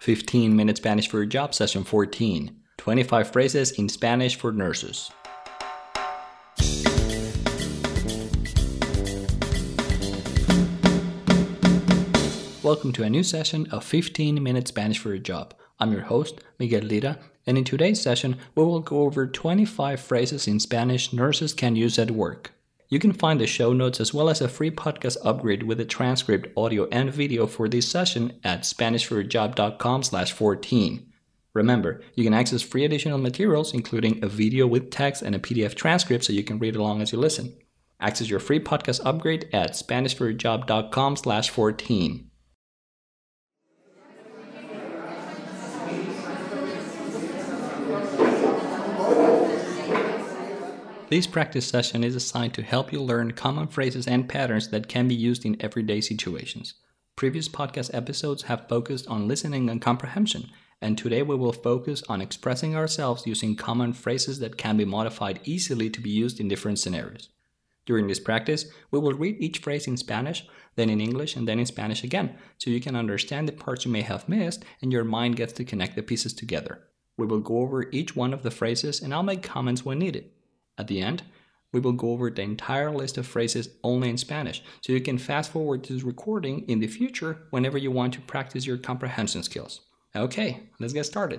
15-minute Spanish for your job session 14. 25 phrases in Spanish for nurses. Welcome to a new session of 15-minute Spanish for your job. I'm your host, Miguel Lira, and in today's session, we will go over 25 phrases in Spanish nurses can use at work. You can find the show notes as well as a free podcast upgrade with a transcript, audio, and video for this session at SpanishForYourJob.com/14. Remember, you can access free additional materials, including a video with text and a PDF transcript so you can read along as you listen. Access your free podcast upgrade at SpanishForYourJob.com/14. This practice session is assigned to help you learn common phrases and patterns that can be used in everyday situations. Previous podcast episodes have focused on listening and comprehension, and today we will focus on expressing ourselves using common phrases that can be modified easily to be used in different scenarios. During this practice, we will read each phrase in Spanish, then in English, and then in Spanish again, so you can understand the parts you may have missed and your mind gets to connect the pieces together. We will go over each one of the phrases and I'll make comments when needed. At the end, we will go over the entire list of phrases only in Spanish, so you can fast forward to this recording in the future whenever you want to practice your comprehension skills. Okay, let's get started.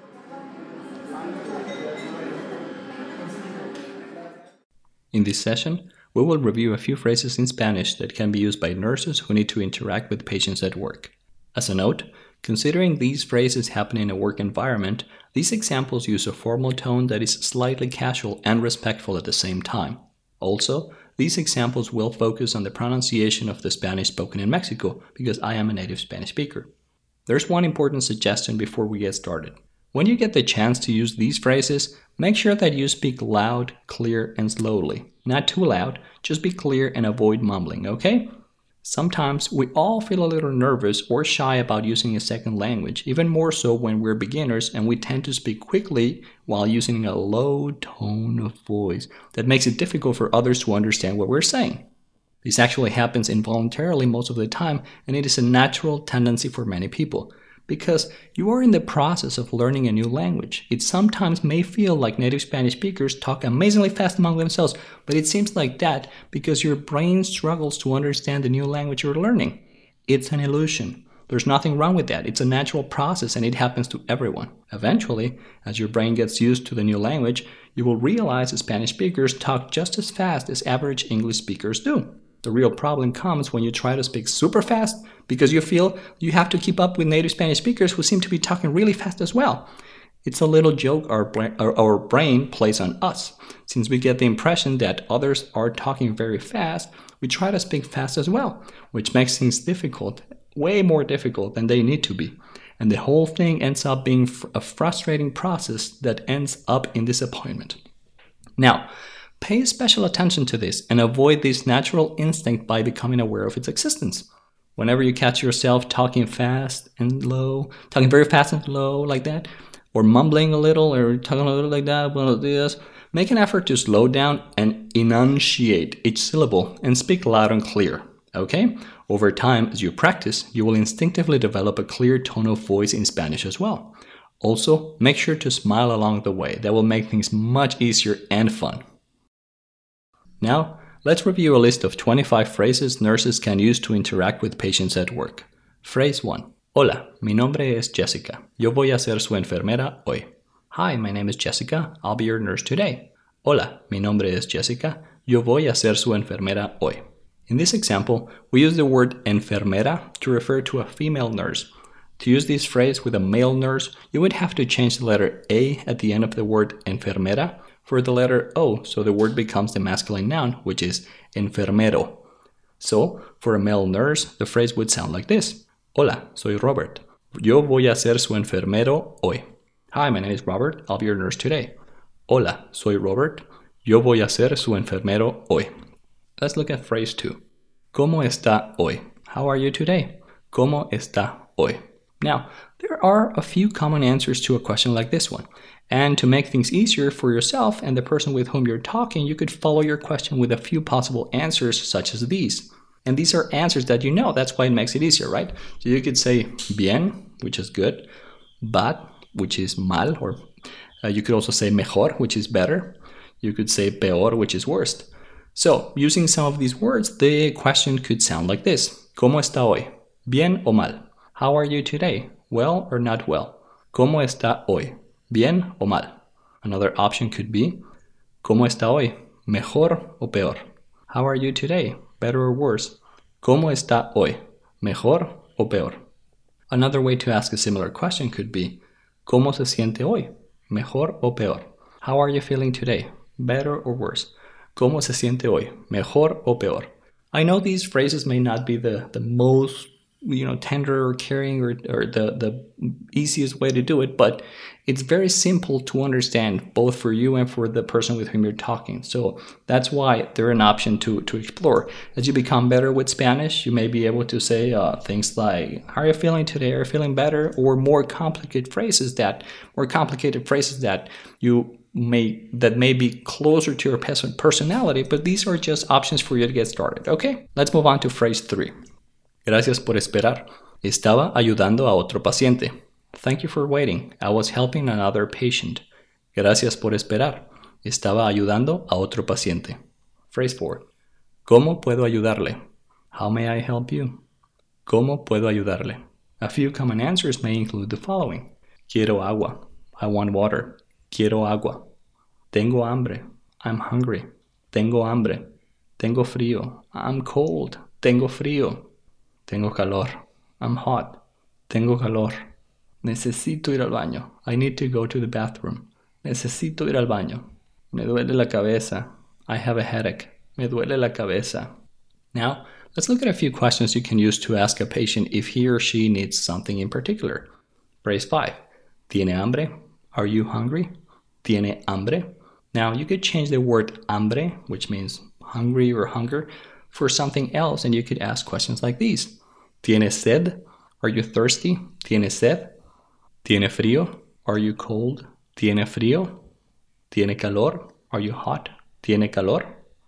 In this session, we will review a few phrases in Spanish that can be used by nurses who need to interact with patients at work. As a note, considering these phrases happen in a work environment, these examples use a formal tone that is slightly casual and respectful at the same time. Also, these examples will focus on the pronunciation of the Spanish spoken in Mexico because I am a native Spanish speaker. There's one important suggestion before we get started. When you get the chance to use these phrases, make sure that you speak loud, clear, and slowly. Not too loud, just be clear and avoid mumbling, okay? Sometimes we all feel a little nervous or shy about using a second language, even more so when we're beginners and we tend to speak quickly while using a low tone of voice that makes it difficult for others to understand what we're saying. This actually happens involuntarily most of the time, and it is a natural tendency for many people. Because you are in the process of learning a new language, it sometimes may feel like native Spanish speakers talk amazingly fast among themselves, but it seems like that because your brain struggles to understand the new language you're learning. It's an illusion. There's nothing wrong with that. It's a natural process and it happens to everyone. Eventually, as your brain gets used to the new language, you will realize that Spanish speakers talk just as fast as average English speakers do. The real problem comes when you try to speak super fast because you feel you have to keep up with native Spanish speakers who seem to be talking really fast as well. It's a little joke our brain plays on us. Since we get the impression that others are talking very fast, we try to speak fast as well, which makes things difficult, way more difficult than they need to be. And the whole thing ends up being a frustrating process that ends up in disappointment. Now, pay special attention to this and avoid this natural instinct by becoming aware of its existence. Whenever you catch yourself talking fast and low, talking very fast and low like that, or mumbling a little or talking a little like that, buenos dias, make an effort to slow down and enunciate each syllable and speak loud and clear, okay? Over time, as you practice, you will instinctively develop a clear tone of voice in Spanish as well. Also, make sure to smile along the way. That will make things much easier and fun. Now, let's review a list of 25 phrases nurses can use to interact with patients at work. Phrase 1. Hola, mi nombre es Jessica. Yo voy a ser su enfermera hoy. Hi, my name is Jessica. I'll be your nurse today. Hola, mi nombre es Jessica. Yo voy a ser su enfermera hoy. In this example, we use the word enfermera to refer to a female nurse. To use this phrase with a male nurse, you would have to change the letter A at the end of the word enfermera for the letter O, so the word becomes the masculine noun, which is enfermero. So, for a male nurse, the phrase would sound like this. Hola, soy Robert. Yo voy a ser su enfermero hoy. Hi, my name is Robert. I'll be your nurse today. Hola, soy Robert. Yo voy a ser su enfermero hoy. Let's look at phrase 2. ¿Cómo está hoy? How are you today? ¿Cómo está hoy? Now, there are a few common answers to a question like this one. And to make things easier for yourself and the person with whom you're talking, you could follow your question with a few possible answers such as these. And these are answers that you know. That's why it makes it easier, right? So you could say bien, which is good, bad, which is mal, or you could also say mejor, which is better. You could say peor, which is worst. So using some of these words, the question could sound like this. ¿Cómo está hoy? ¿Bien o mal? How are you today? Well or not well? ¿Cómo está hoy? ¿Bien o mal? Another option could be, ¿Cómo está hoy? ¿Mejor o peor? How are you today? Better or worse? ¿Cómo está hoy? ¿Mejor o peor? Another way to ask a similar question could be, ¿Cómo se siente hoy? ¿Mejor o peor? How are you feeling today? Better or worse? ¿Cómo se siente hoy? ¿Mejor o peor? I know these phrases may not be the most tender or caring or the easiest way to do it, but it's very simple to understand both for you and for the person with whom you're talking. So that's why they're an option to explore. As you become better with Spanish, you may be able to say things like, how are you feeling today? Are you feeling better? Or more complicated phrases that may be closer to your personality, but these are just options for you to get started. Okay, let's move on to phrase 3. Gracias por esperar. Estaba ayudando a otro paciente. Thank you for waiting. I was helping another patient. Gracias por esperar. Estaba ayudando a otro paciente. Phrase 4. ¿Cómo puedo ayudarle? How may I help you? ¿Cómo puedo ayudarle? A few common answers may include the following. Quiero agua. I want water. Quiero agua. Tengo hambre. I'm hungry. Tengo hambre. Tengo frío. I'm cold. Tengo frío. Tengo calor. I'm hot. Tengo calor. Necesito ir al baño. I need to go to the bathroom. Necesito ir al baño. Me duele la cabeza. I have a headache. Me duele la cabeza. Now, let's look at a few questions you can use to ask a patient if he or she needs something in particular. Phrase 5. ¿Tiene hambre? Are you hungry? ¿Tiene hambre? Now, you could change the word hambre, which means hungry or hunger, for something else, and you could ask questions like these. ¿Tiene sed? Are you thirsty? ¿Tiene sed? ¿Tiene frío? Are you cold? ¿Tiene frío? ¿Tiene calor? Are you hot? ¿Tiene calor?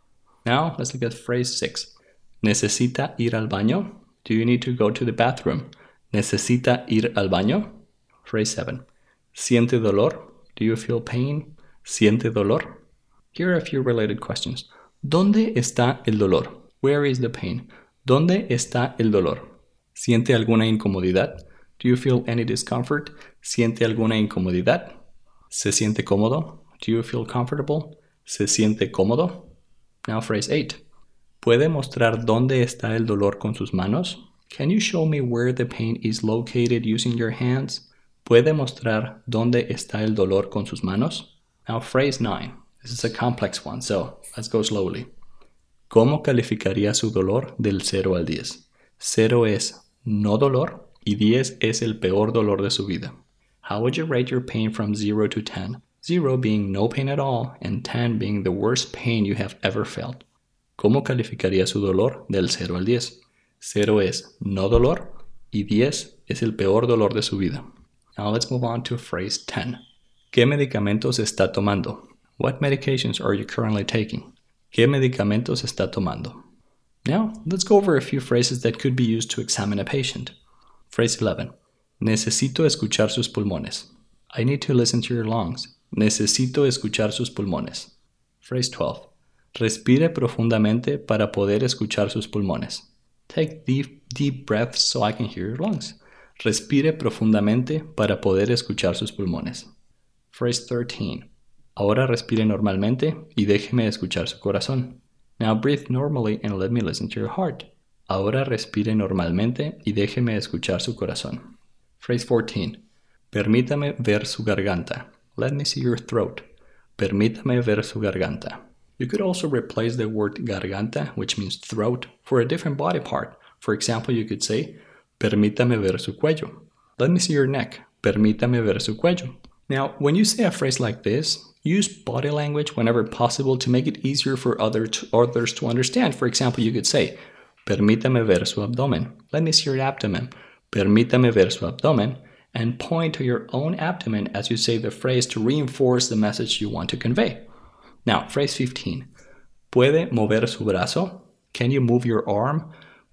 Now, let's look at phrase 6. ¿Necesita ir al baño? Do you need to go to the bathroom? ¿Necesita ir al baño? Phrase 7. ¿Siente dolor? Do you feel pain? ¿Siente dolor? Here are a few related questions. ¿Dónde está el dolor? Where is the pain? ¿Dónde está el dolor? ¿Siente alguna incomodidad? Do you feel any discomfort? ¿Siente alguna incomodidad? ¿Se siente cómodo? Do you feel comfortable? ¿Se siente cómodo? Now phrase 8. ¿Puede mostrar dónde está el dolor con sus manos? Can you show me where the pain is located using your hands? ¿Puede mostrar dónde está el dolor con sus manos? Now phrase 9. This is a complex one, so let's go slowly. ¿Cómo calificaría su dolor del 0 al 10? 0 es no dolor y 10 es el peor dolor de su vida. How would you rate your pain from 0 to 10? 0 being no pain at all and 10 being the worst pain you have ever felt. ¿Cómo calificaría su dolor del 0 al 10? 0 es no dolor y 10 es el peor dolor de su vida. Now let's move on to phrase 10. ¿Qué medicamentos está tomando? What medications are you currently taking? ¿Qué medicamentos está tomando? Now, let's go over a few phrases that could be used to examine a patient. Phrase 11. Necesito escuchar sus pulmones. I need to listen to your lungs. Necesito escuchar sus pulmones. Phrase 12. Respire profundamente para poder escuchar sus pulmones. Take deep breaths so I can hear your lungs. Respire profundamente para poder escuchar sus pulmones. Phrase 13. Ahora respire normalmente y déjeme escuchar su corazón. Now breathe normally and let me listen to your heart. Ahora respire normalmente y déjeme escuchar su corazón. Phrase 14. Permítame ver su garganta. Let me see your throat. Permítame ver su garganta. You could also replace the word garganta, which means throat, for a different body part. For example, you could say, permítame ver su cuello. Let me see your neck. Permítame ver su cuello. Now, when you say a phrase like this, use body language whenever possible to make it easier for others to understand. For example, you could say, permítame ver su abdomen. Let me see your abdomen. Permítame ver su abdomen. And point to your own abdomen as you say the phrase to reinforce the message you want to convey. Now, phrase 15. ¿Puede mover su brazo? Can you move your arm?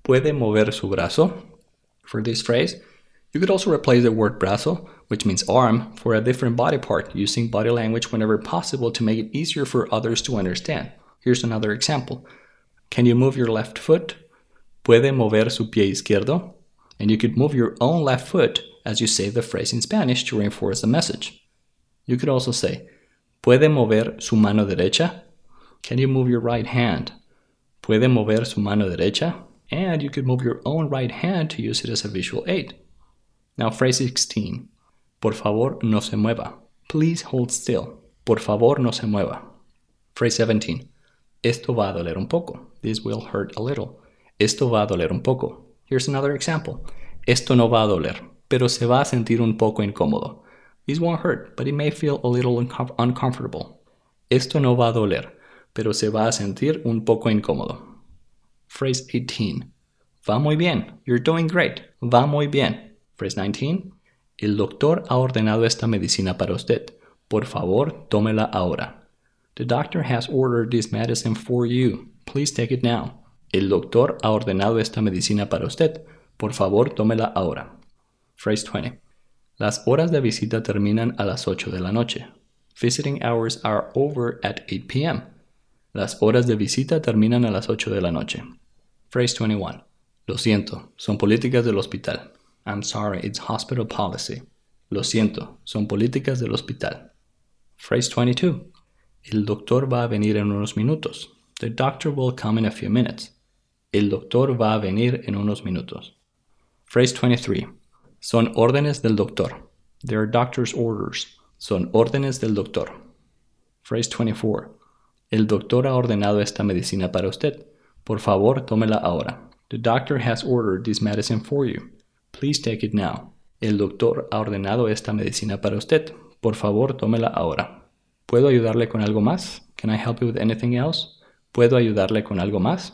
¿Puede mover su brazo? For this phrase, you could also replace the word brazo, which means arm, for a different body part, using body language whenever possible to make it easier for others to understand. Here's another example. Can you move your left foot? ¿Puede mover su pie izquierdo? And you could move your own left foot as you say the phrase in Spanish to reinforce the message. You could also say, ¿Puede mover su mano derecha? Can you move your right hand? ¿Puede mover su mano derecha? And you could move your own right hand to use it as a visual aid. Now phrase 16. Por favor, no se mueva. Please hold still. Por favor, no se mueva. Phrase 17. Esto va a doler un poco. This will hurt a little. Esto va a doler un poco. Here's another example. Esto no va a doler, pero se va a sentir un poco incómodo. This won't hurt, but it may feel a little uncomfortable. Esto no va a doler, pero se va a sentir un poco incómodo. Phrase 18. Va muy bien. You're doing great. Va muy bien. Phrase 19. El doctor ha ordenado esta medicina para usted. Por favor, tómela ahora. The doctor has ordered this medicine for you. Please take it now. El doctor ha ordenado esta medicina para usted. Por favor, tómela ahora. Phrase 20. Las horas de visita terminan a las 8 de la noche. Visiting hours are over at 8 p.m. Las horas de visita terminan a las 8 de la noche. Phrase 21. Lo siento, son políticas del hospital. I'm sorry, it's hospital policy. Lo siento, son políticas del hospital. Phrase 22. El doctor va a venir en unos minutos. The doctor will come in a few minutes. El doctor va a venir en unos minutos. Phrase 23. Son órdenes del doctor. They are doctor's orders. Son órdenes del doctor. Phrase 24. El doctor ha ordenado esta medicina para usted. Por favor, tómela ahora. The doctor has ordered this medicine for you. Please take it now. El doctor ha ordenado esta medicina para usted. Por favor, tómela ahora. ¿Puedo ayudarle con algo más? Can I help you with anything else? ¿Puedo ayudarle con algo más?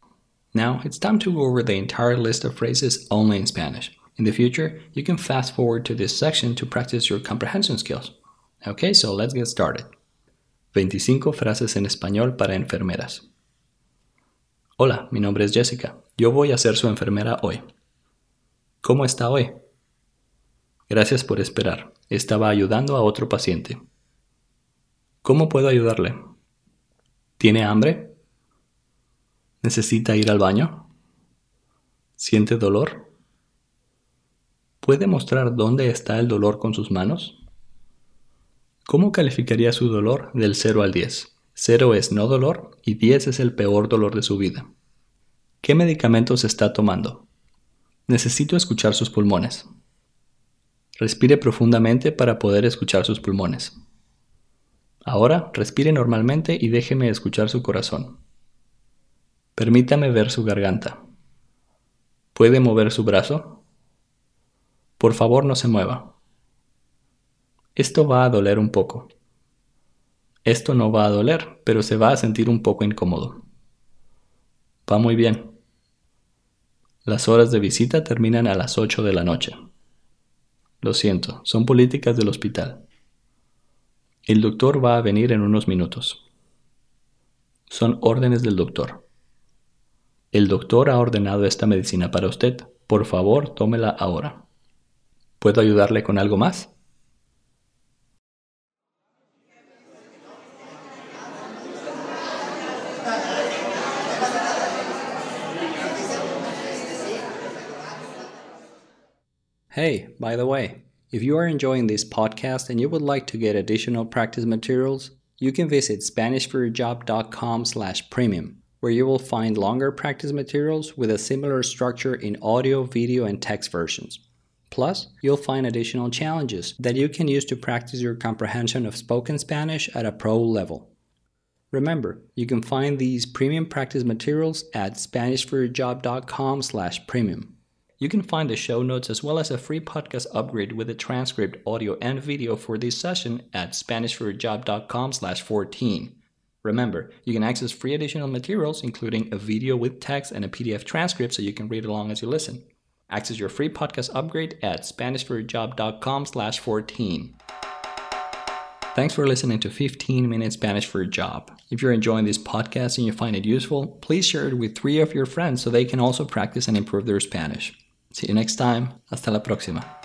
Now, it's time to go over the entire list of phrases only in Spanish. In the future, you can fast forward to this section to practice your comprehension skills. Okay, so let's get started. 25 frases en español para enfermeras. Hola, mi nombre es Jessica. Yo voy a ser su enfermera hoy. ¿Cómo está hoy? Gracias por esperar. Estaba ayudando a otro paciente. ¿Cómo puedo ayudarle? ¿Tiene hambre? ¿Necesita ir al baño? ¿Siente dolor? ¿Puede mostrar dónde está el dolor con sus manos? ¿Cómo calificaría su dolor del 0 al 10? 0 es no dolor y 10 es el peor dolor de su vida. ¿Qué medicamentos está tomando? Necesito escuchar sus pulmones. Respire profundamente para poder escuchar sus pulmones. Ahora, respire normalmente y déjeme escuchar su corazón. Permítame ver su garganta. ¿Puede mover su brazo? Por favor, no se mueva. Esto va a doler un poco. Esto no va a doler, pero se va a sentir un poco incómodo. Va muy bien. Las horas de visita terminan a las 8 de la noche. Lo siento, son políticas del hospital. El doctor va a venir en unos minutos. Son órdenes del doctor. El doctor ha ordenado esta medicina para usted. Por favor, tómela ahora. ¿Puedo ayudarle con algo más? Hey, by the way, if you are enjoying this podcast and you would like to get additional practice materials, you can visit SpanishForYourJob.com/premium, where you will find longer practice materials with a similar structure in audio, video, and text versions. Plus, you'll find additional challenges that you can use to practice your comprehension of spoken Spanish at a pro level. Remember, you can find these premium practice materials at SpanishForYourJob.com/premium. You can find the show notes as well as a free podcast upgrade with a transcript, audio, and video for this session at SpanishForYourJob.com/14. Remember, you can access free additional materials, including a video with text and a PDF transcript so you can read along as you listen. Access your free podcast upgrade at SpanishForYourJob.com/14. Thanks for listening to 15 Minute Spanish for a Job. If you're enjoying this podcast and you find it useful, please share it with 3 of your friends so they can also practice and improve their Spanish. See you next time. Hasta la próxima.